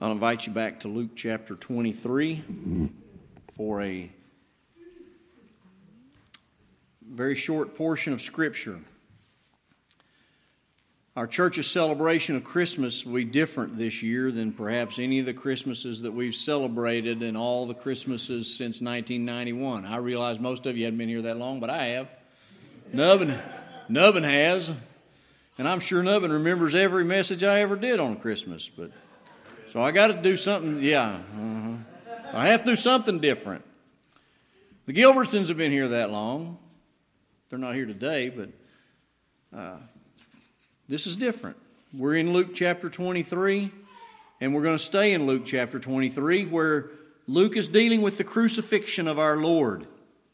I'll invite you back to Luke chapter 23 for a very short portion of Scripture. Our church's celebration of Christmas will be different this year than perhaps any of the Christmases that we've celebrated in all the Christmases since 1991. I realize most of you hadn't been here that long, but I have. Nubbin has, and I'm sure Nubbin remembers every message I ever did on Christmas. But so I got to do something, I have to do something different. The Gilbertsons have been here that long. They're not here today, but this is different. We're in Luke chapter 23, and we're going to stay in Luke chapter 23, where Luke is dealing with the crucifixion of our Lord.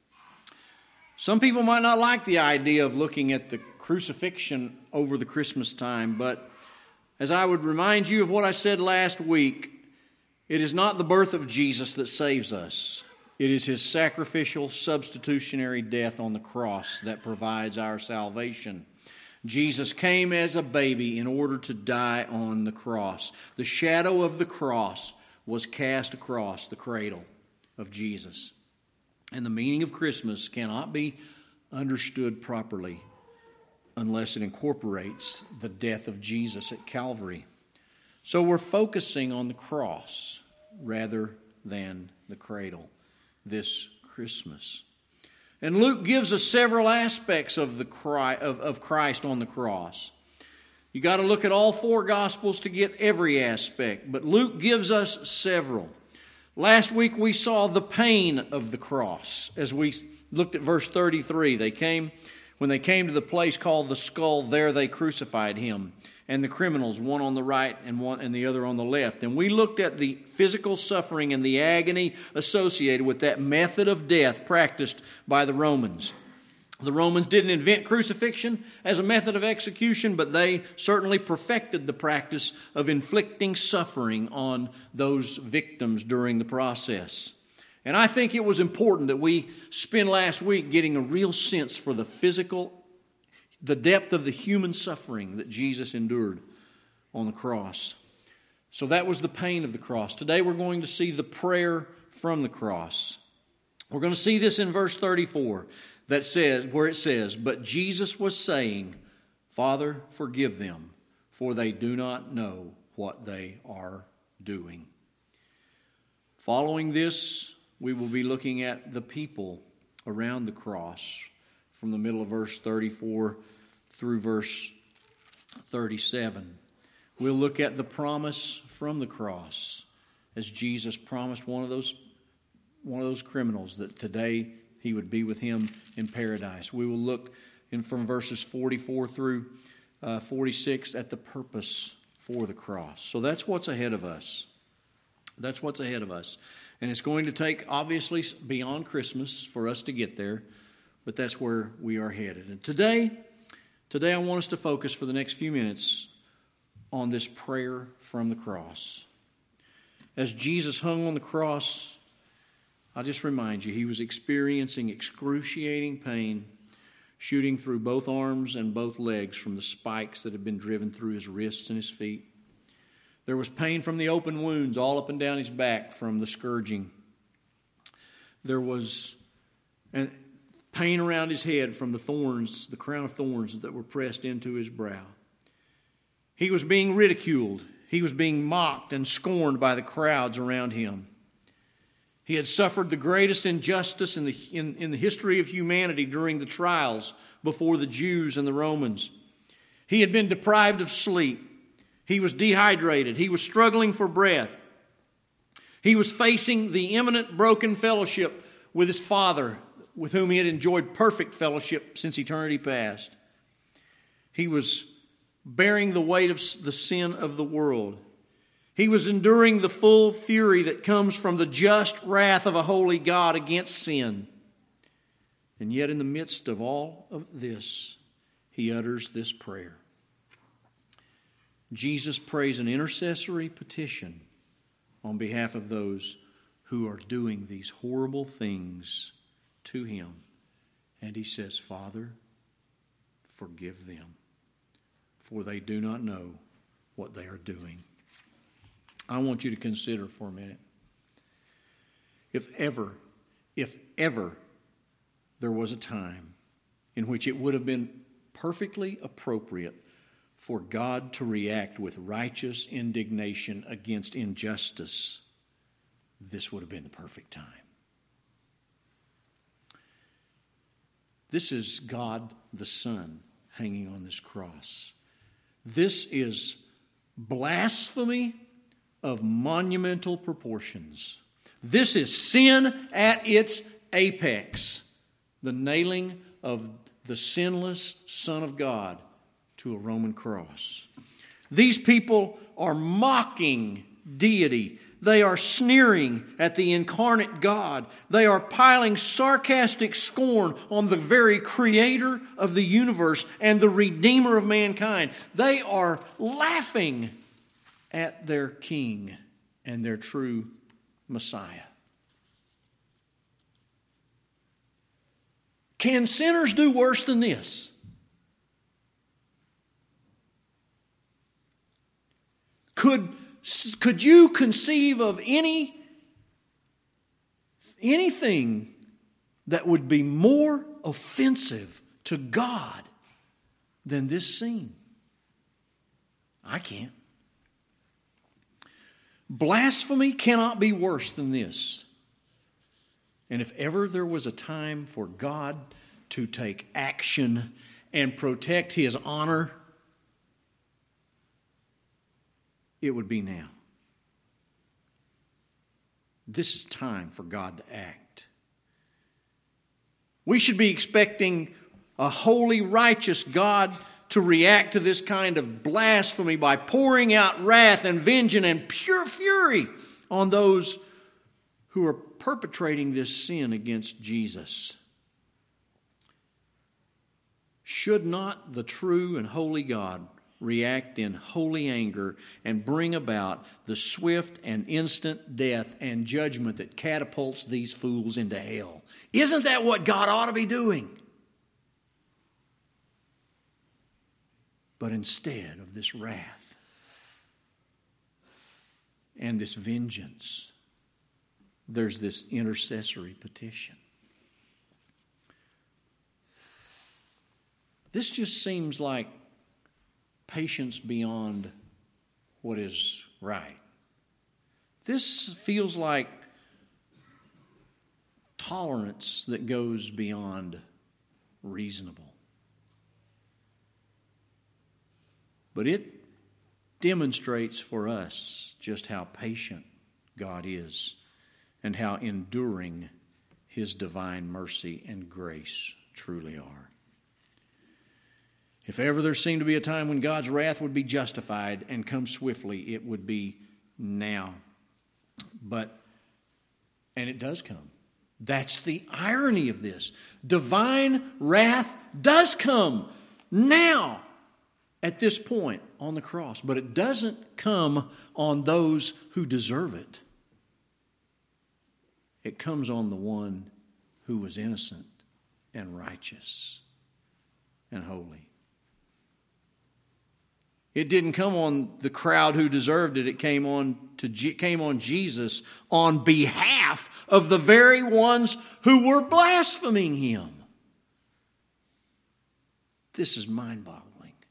Some people might not like the idea of looking at the crucifixion over the Christmas time, but as I would remind you of what I said last week, it is not the birth of Jesus that saves us. It is his sacrificial, substitutionary death on the cross that provides our salvation. Jesus came as a baby in order to die on the cross. The shadow of the cross was cast across the cradle of Jesus. And the meaning of Christmas cannot be understood properly unless it incorporates the death of Jesus at Calvary. So we're focusing on the cross rather than the cradle this Christmas. And Luke gives us several aspects of Christ on the cross. You got to look at all four Gospels to get every aspect, but Luke gives us several. Last week we saw the pain of the cross as we looked at verse 33. When they came to the place called the Skull, there they crucified him and the criminals, one on the right and the other on the left. And we looked at the physical suffering and the agony associated with that method of death practiced by the Romans. The Romans didn't invent crucifixion as a method of execution, but they certainly perfected the practice of inflicting suffering on those victims during the process. And I think it was important that we spend last week getting a real sense for the depth of the human suffering that Jesus endured on the cross. So that was the pain of the cross. Today we're going to see the prayer from the cross. We're going to see this in verse 34 where it says, "But Jesus was saying, 'Father, forgive them, for they do not know what they are doing.'" Following this, we will be looking at the people around the cross from the middle of verse 34 through verse 37. We'll look at the promise from the cross as Jesus promised one of those criminals that today he would be with him in paradise. We will look from verses 44 through 46 at the purpose for the cross. So that's what's ahead of us. That's what's ahead of us. And it's going to take, obviously, beyond Christmas for us to get there, but that's where we are headed. And today I want us to focus for the next few minutes on this prayer from the cross. As Jesus hung on the cross, I'll just remind you, he was experiencing excruciating pain, shooting through both arms and both legs from the spikes that had been driven through his wrists and his feet. There was pain from the open wounds all up and down his back from the scourging. There was pain around his head from the thorns, the crown of thorns that were pressed into his brow. He was being ridiculed. He was being mocked and scorned by the crowds around him. He had suffered the greatest injustice in the history of humanity during the trials before the Jews and the Romans. He had been deprived of sleep. He was dehydrated. He was struggling for breath. He was facing the imminent broken fellowship with his Father, with whom he had enjoyed perfect fellowship since eternity past. He was bearing the weight of the sin of the world. He was enduring the full fury that comes from the just wrath of a holy God against sin. And yet in the midst of all of this, he utters this prayer. Jesus prays an intercessory petition on behalf of those who are doing these horrible things to him. And he says, "Father, forgive them, for they do not know what they are doing." I want you to consider for a minute. If ever there was a time in which it would have been perfectly appropriate for God to react with righteous indignation against injustice, this would have been the perfect time. This is God the Son hanging on this cross. This is blasphemy of monumental proportions. This is sin at its apex. The nailing of the sinless Son of God to a Roman cross. These people are mocking deity. They are sneering at the incarnate God. They are piling sarcastic scorn on the very creator of the universe and the redeemer of mankind. They are laughing at their king and their true Messiah. Can sinners do worse than this? Could you conceive of anything that would be more offensive to God than this scene? I can't. Blasphemy cannot be worse than this. And if ever there was a time for God to take action and protect His honor, it would be now. This is time for God to act. We should be expecting a holy, righteous God to react to this kind of blasphemy by pouring out wrath and vengeance and pure fury on those who are perpetrating this sin against Jesus. Should not the true and holy God react in holy anger and bring about the swift and instant death and judgment that catapults these fools into hell? Isn't that what God ought to be doing? But instead of this wrath and this vengeance, there's this intercessory petition. This just seems like patience beyond what is right. This feels like tolerance that goes beyond reasonable. But it demonstrates for us just how patient God is and how enduring His divine mercy and grace truly are. If ever there seemed to be a time when God's wrath would be justified and come swiftly, it would be now. And it does come. That's the irony of this. Divine wrath does come now at this point on the cross, but it doesn't come on those who deserve it. It comes on the one who was innocent and righteous and holy. It didn't come on the crowd who deserved it. It came on Jesus on behalf of the very ones who were blaspheming Him. This is mind-boggling.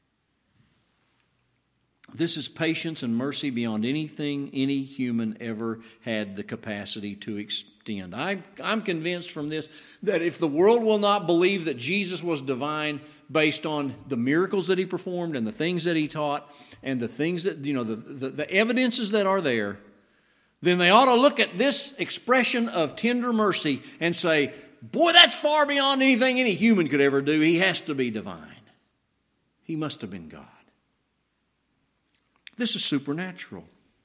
This is patience and mercy beyond anything any human ever had the capacity to extend. I'm convinced from this that if the world will not believe that Jesus was divine based on the miracles that He performed and the things that He taught and the things that, the evidences that are there, then they ought to look at this expression of tender mercy and say, boy, that's far beyond anything any human could ever do. He has to be divine. He must have been God. This is supernatural.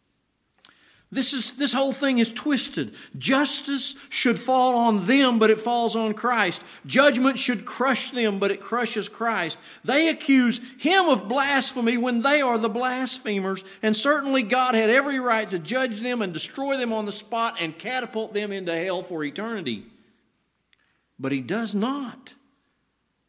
This whole thing is twisted. Justice should fall on them, but it falls on Christ. Judgment should crush them, but it crushes Christ. They accuse Him of blasphemy when they are the blasphemers, and certainly God had every right to judge them and destroy them on the spot and catapult them into hell for eternity. But He does not.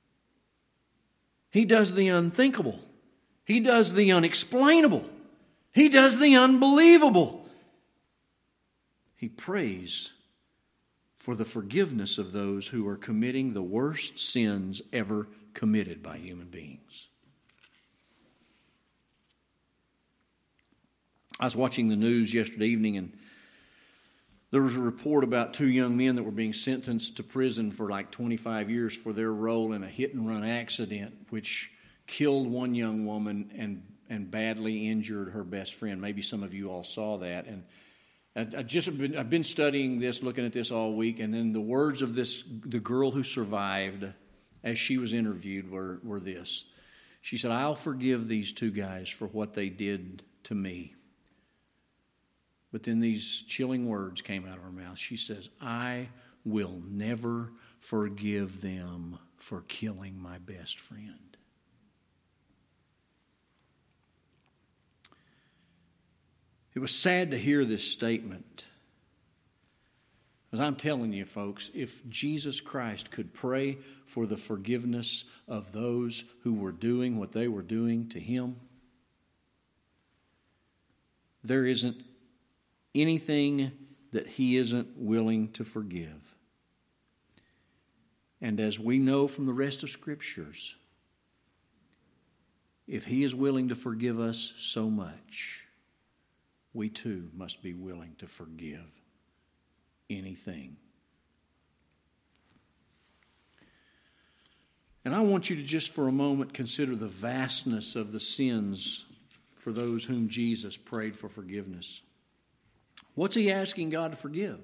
He does the unthinkable. He does the unexplainable. He does the unbelievable. He prays for the forgiveness of those who are committing the worst sins ever committed by human beings. I was watching the news yesterday evening, and there was a report about two young men that were being sentenced to prison for like 25 years for their role in a hit-and-run accident which killed one young woman and badly injured her best friend. Maybe some of you all saw that. And I've been studying this, looking at this all week, and then the words of the girl who survived as she was interviewed were this. She said, "I'll forgive these two guys for what they did to me." But then these chilling words came out of her mouth. She says, "I will never forgive them for killing my best friend." It was sad to hear this statement. Because I'm telling you, folks, if Jesus Christ could pray for the forgiveness of those who were doing what they were doing to him, there isn't anything that he isn't willing to forgive. And as we know from the rest of Scriptures, if he is willing to forgive us so much, we too must be willing to forgive anything. And I want you to just for a moment consider the vastness of the sins for those whom Jesus prayed for forgiveness. What's he asking God to forgive?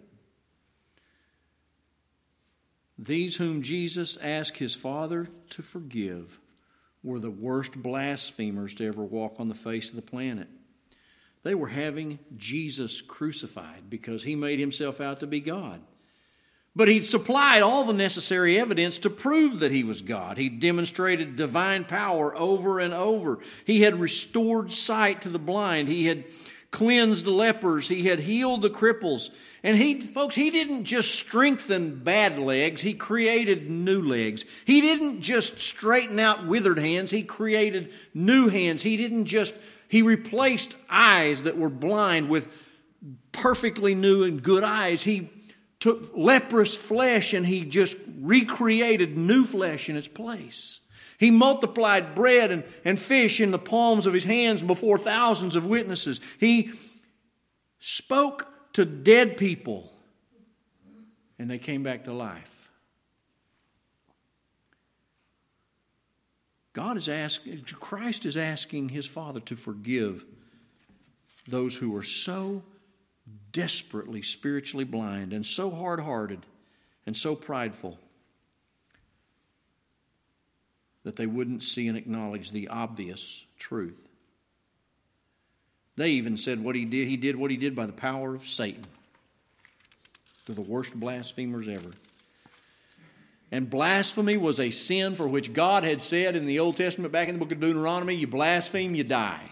These whom Jesus asked his Father to forgive were the worst blasphemers to ever walk on the face of the planet. They were having Jesus crucified because he made himself out to be God. But he'd supplied all the necessary evidence to prove that he was God. He demonstrated divine power over and over. He had restored sight to the blind. He had cleansed lepers. He had healed the cripples. And he didn't just strengthen bad legs. He created new legs. He didn't just straighten out withered hands. He created new hands. He replaced eyes that were blind with perfectly new and good eyes. He took leprous flesh and he just recreated new flesh in its place. He multiplied bread and fish in the palms of his hands before thousands of witnesses. He spoke to dead people and they came back to life. Christ is asking his Father to forgive those who are so desperately spiritually blind and so hard-hearted and so prideful that they wouldn't see and acknowledge the obvious truth. They even said what he did what he did by the power of Satan. They're the worst blasphemers ever. And blasphemy was a sin for which God had said in the Old Testament, back in the book of Deuteronomy, you blaspheme, you die.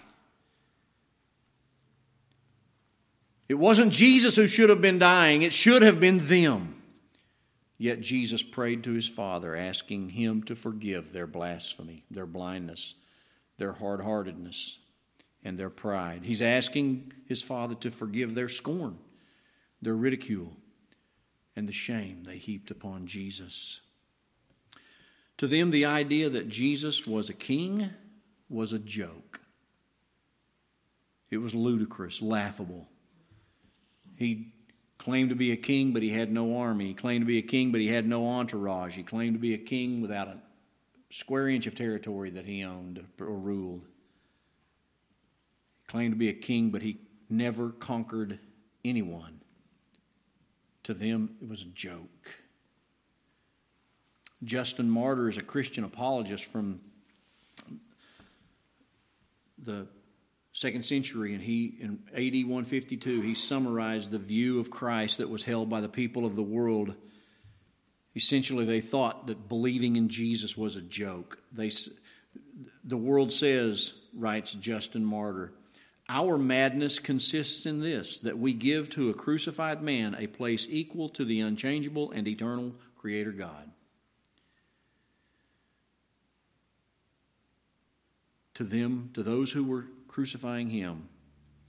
It wasn't Jesus who should have been dying. It should have been them. Yet Jesus prayed to his Father, asking him to forgive their blasphemy, their blindness, their hard-heartedness, and their pride. He's asking his Father to forgive their scorn, their ridicule, and the shame they heaped upon Jesus. To them, the idea that Jesus was a king was a joke. It was ludicrous, laughable. He claimed to be a king, but he had no army. He claimed to be a king, but he had no entourage. He claimed to be a king without a square inch of territory that he owned or ruled. He claimed to be a king, but he never conquered anyone. To them, it was a joke. Justin Martyr is a Christian apologist from the 2nd century, and he, in AD 152, he summarized the view of Christ that was held by the people of the world. Essentially, they thought that believing in Jesus was a joke. The world says, writes Justin Martyr, our madness consists in this, that we give to a crucified man a place equal to the unchangeable and eternal Creator God. To them, to those who were crucifying him,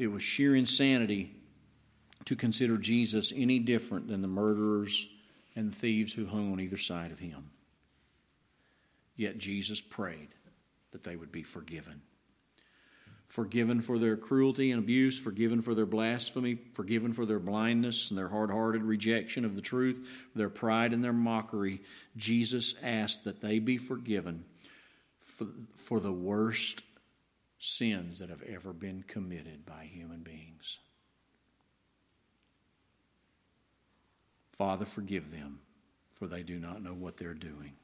It was sheer insanity to consider Jesus any different than the murderers and the thieves who hung on either side of him. Yet Jesus prayed that they would be forgiven. Forgiven for their cruelty and abuse, forgiven for their blasphemy, forgiven for their blindness and their hard-hearted rejection of the truth, their pride and their mockery. Jesus asked that they be forgiven for the worst sins that have ever been committed by human beings. Father, forgive them, for they do not know what they're doing.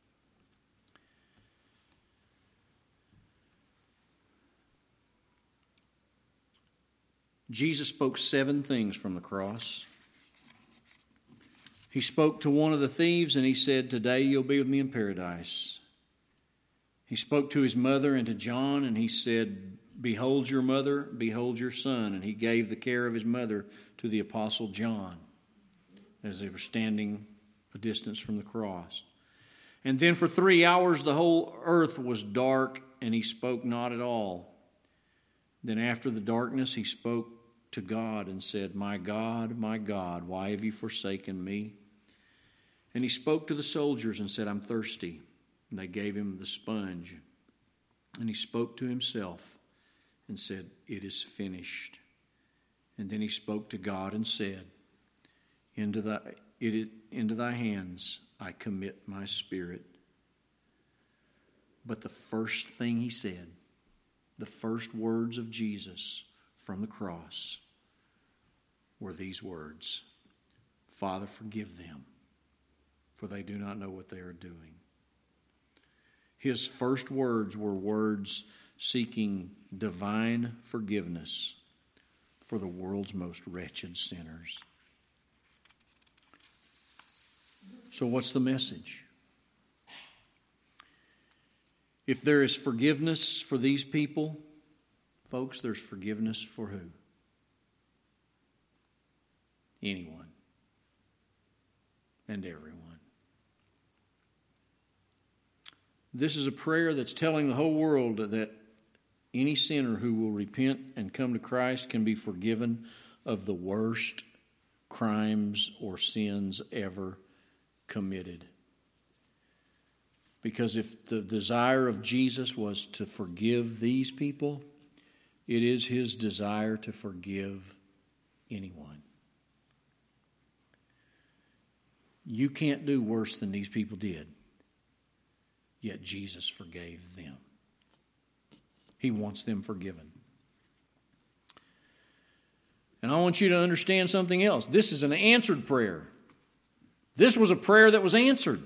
Jesus spoke 7 things from the cross. He spoke to one of the thieves and he said, "Today you'll be with me in paradise." He spoke to his mother and to John and he said, "Behold your mother, behold your son." And he gave the care of his mother to the Apostle John as they were standing a distance from the cross. And then for 3 hours the whole earth was dark and he spoke not at all. Then after the darkness he spoke to God and said, my God, why have you forsaken me?" And he spoke to the soldiers and said, "I'm thirsty." And they gave him the sponge. And he spoke to himself and said, "It is finished." And then he spoke to God and said, Into thy hands I commit my spirit." But the first thing he said, the first words of Jesus from the cross, were these words, "Father, forgive them, for they do not know what they are doing." His first words were words seeking divine forgiveness for the world's most wretched sinners. So what's the message? If there is forgiveness for these people, folks, there's forgiveness for who? Anyone and everyone. This is a prayer that's telling the whole world that any sinner who will repent and come to Christ can be forgiven of the worst crimes or sins ever committed. Because if the desire of Jesus was to forgive these people, it is his desire to forgive anyone. You can't do worse than these people did, yet Jesus forgave them. He wants them forgiven. And I want you to understand something else. This is an answered prayer. This was a prayer that was answered.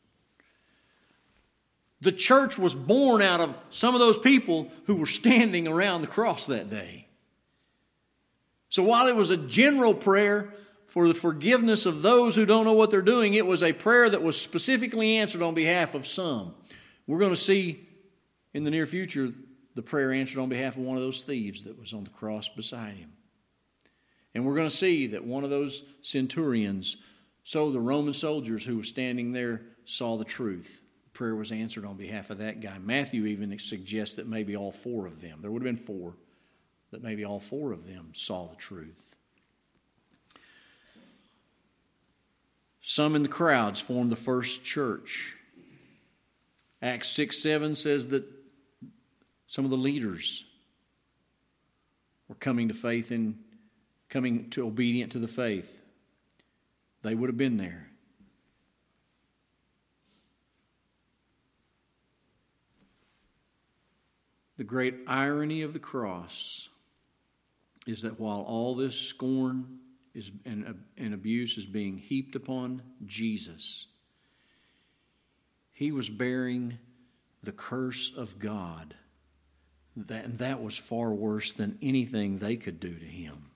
The church was born out of some of those people who were standing around the cross that day. So while it was a general prayer for the forgiveness of those who don't know what they're doing, it was a prayer that was specifically answered on behalf of some. We're going to see in the near future the prayer answered on behalf of one of those thieves that was on the cross beside him. And we're going to see that one of those centurions, so the Roman soldiers who were standing there saw the truth. The prayer was answered on behalf of that guy. Matthew even suggests that maybe all 4 of them, there would have been 4, that maybe all 4 of them saw the truth. Some in the crowds formed the first church. Acts 6:7 says that some of the leaders were coming to faith and coming to obedient to the faith. They would have been there. The great irony of the cross is that while all this scorn and abuse is being heaped upon Jesus, he was bearing the curse of God. And that was far worse than anything they could do to him.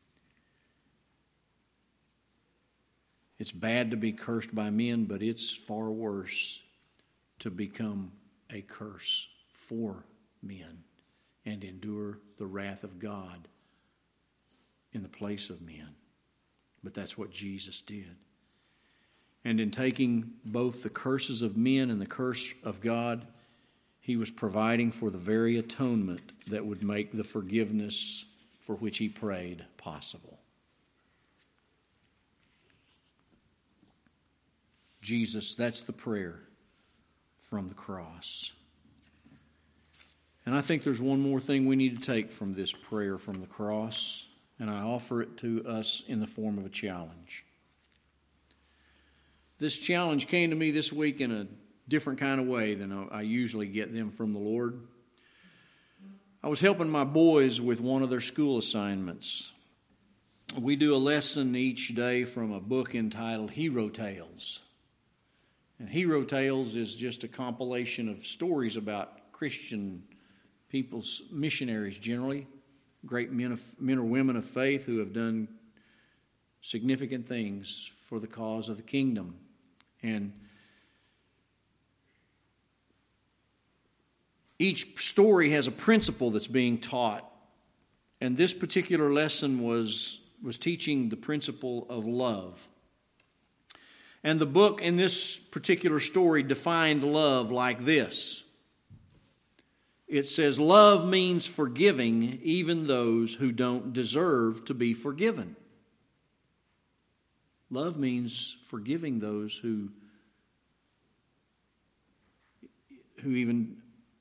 It's bad to be cursed by men, but it's far worse to become a curse for men and endure the wrath of God in the place of men. But that's what Jesus did. And in taking both the curses of men and the curse of God, he was providing for the very atonement that would make the forgiveness for which he prayed possible. Jesus, that's the prayer from the cross. And I think there's one more thing we need to take from this prayer from the cross, and I offer it to us in the form of a challenge. This challenge came to me this week in a different kind of way than I usually get them from the Lord. I was helping my boys with one of their school assignments. We do a lesson each day from a book entitled Hero Tales. And Hero Tales is just a compilation of stories about Christian people's missionaries generally, great men or women of faith who have done significant things for the cause of the kingdom. And each story has a principle that's being taught. And this particular lesson was teaching the principle of love. And the book in this particular story defined love like this. It says, love means forgiving even those who don't deserve to be forgiven. Love means forgiving those who even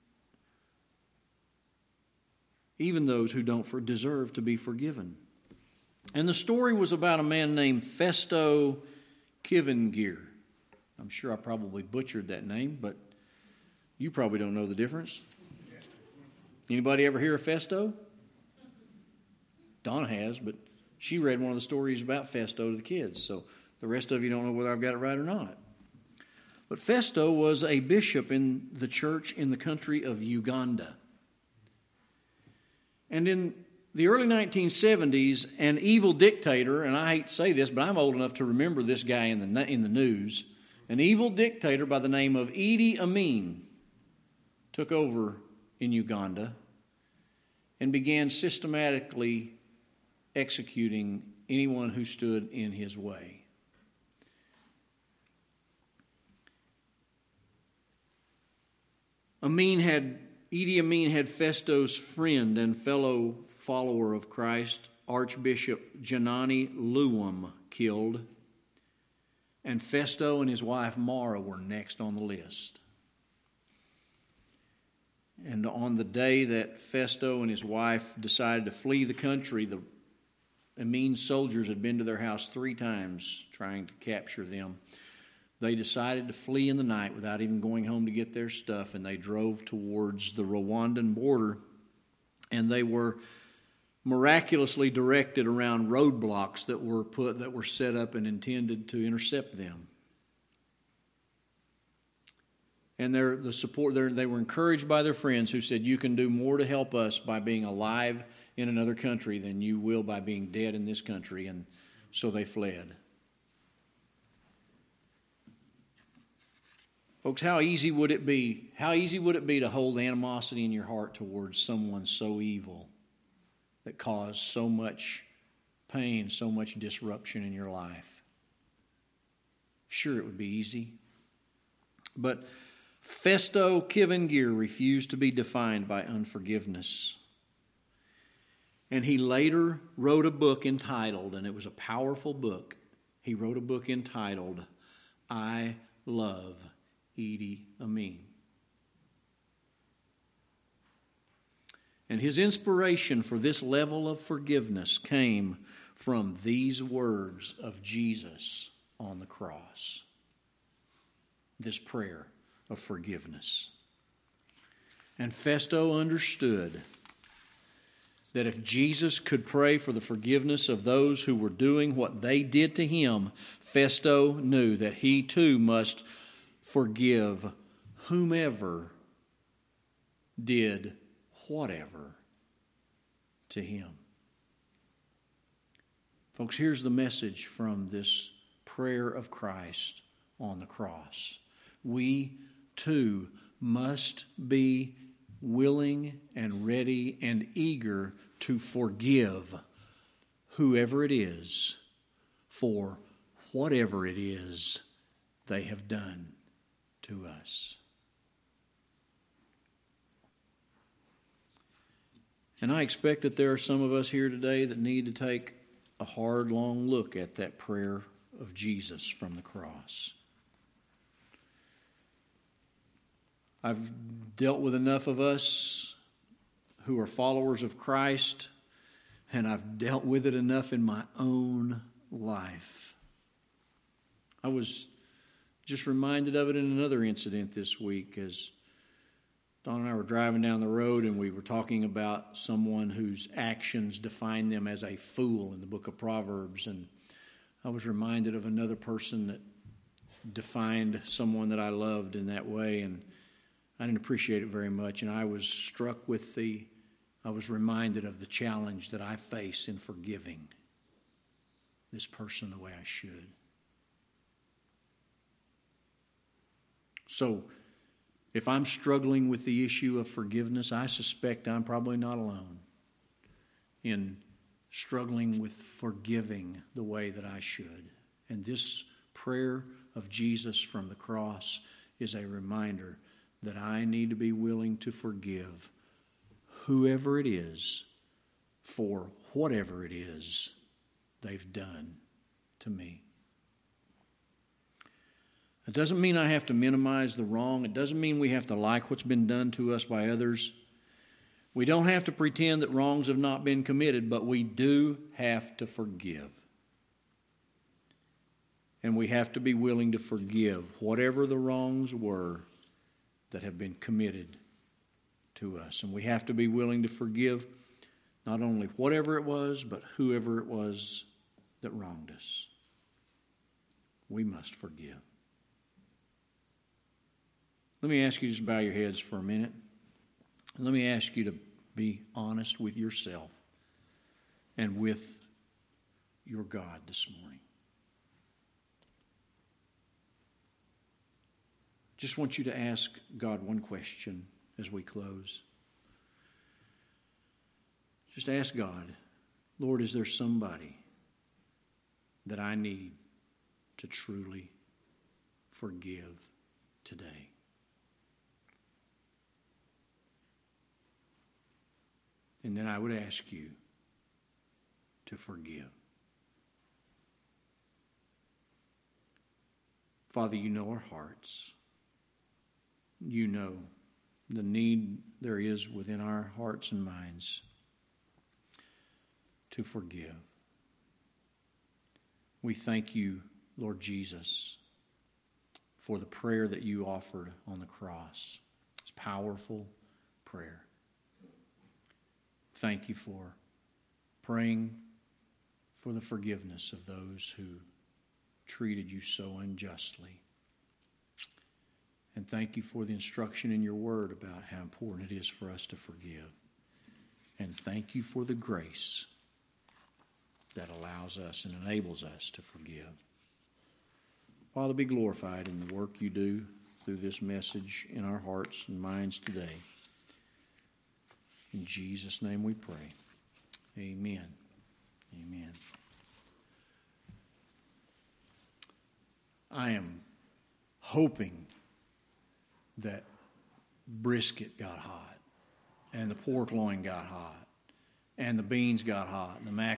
those who don't deserve to be forgiven. And the story was about a man named Festo Kivingir. I'm sure I probably butchered that name, but you probably don't know the difference. Anybody ever hear of Festo? Donna has, but she read one of the stories about Festo to the kids, so the rest of you don't know whether I've got it right or not. But Festo was a bishop in the church in the country of Uganda. And in the early 1970s, an evil dictator, and I hate to say this, but I'm old enough to remember this guy in the news, an evil dictator by the name of Idi Amin took over in Uganda and began systematically executing anyone who stood in his way. Idi Amin had Festo's friend and fellow follower of Christ, Archbishop Janani Luwum, killed, and Festo and his wife Mara were next on the list. And on the day that Festo and his wife decided to flee the country, the Amin soldiers had been to their house 3 times trying to capture them. They decided to flee in the night without even going home to get their stuff, and they drove towards the Rwandan border, and they were miraculously directed around roadblocks that were set up and intended to intercept them. And they were encouraged by their friends who said, "You can do more to help us by being alive in another country than you will by being dead in this country." And so they fled. Folks, how easy would it be to hold animosity in your heart towards someone so evil that caused so much pain, so much disruption in your life? Sure, it would be easy. But Festo Kivingir refused to be defined by unforgiveness. And he later wrote a book entitled, and it was a powerful book, he wrote a book entitled, I Love Idi Amin. And his inspiration for this level of forgiveness came from these words of Jesus on the cross. This prayer of forgiveness. And Festo understood that if Jesus could pray for the forgiveness of those who were doing what they did to him, Festo knew that he too must forgive whomever did whatever to him. Folks, here's the message from this prayer of Christ on the cross. We too must be willing and ready and eager to forgive whoever it is for whatever it is they have done to us. And I expect that there are some of us here today that need to take a hard, long look at that prayer of Jesus from the cross. I've dealt with enough of us who are followers of Christ, and I've dealt with it enough in my own life. I was just reminded of it in another incident this week as Don and I were driving down the road, and we were talking about someone whose actions define them as a fool in the book of Proverbs. And I was reminded of another person that defined someone that I loved in that way, and I didn't appreciate it very much. And I was reminded of the challenge that I face in forgiving this person the way I should. So, if I'm struggling with the issue of forgiveness, I suspect I'm probably not alone in struggling with forgiving the way that I should. And this prayer of Jesus from the cross is a reminder that I need to be willing to forgive whoever it is for whatever it is they've done to me. It doesn't mean I have to minimize the wrong. It doesn't mean we have to like what's been done to us by others. We don't have to pretend that wrongs have not been committed, but we do have to forgive. And we have to be willing to forgive whatever the wrongs were that have been committed to us. And we have to be willing to forgive not only whatever it was, but whoever it was that wronged us. We must forgive. Let me ask you to just bow your heads for a minute. And let me ask you to be honest with yourself and with your God this morning. Just want you to ask God one question as we close. Just ask God, Lord, is there somebody that I need to truly forgive today? And then I would ask you to forgive. Father, you know our hearts. You know the need there is within our hearts and minds to forgive. We thank you, Lord Jesus, for the prayer that you offered on the cross. It's a powerful prayer. Thank you for praying for the forgiveness of those who treated you so unjustly. And thank you for the instruction in your word about how important it is for us to forgive. And thank you for the grace that allows us and enables us to forgive. Father, be glorified in the work you do through this message in our hearts and minds today. In Jesus' name we pray. Amen. Amen. I am hoping that brisket got hot, and the pork loin got hot, and the beans got hot, and the macaroni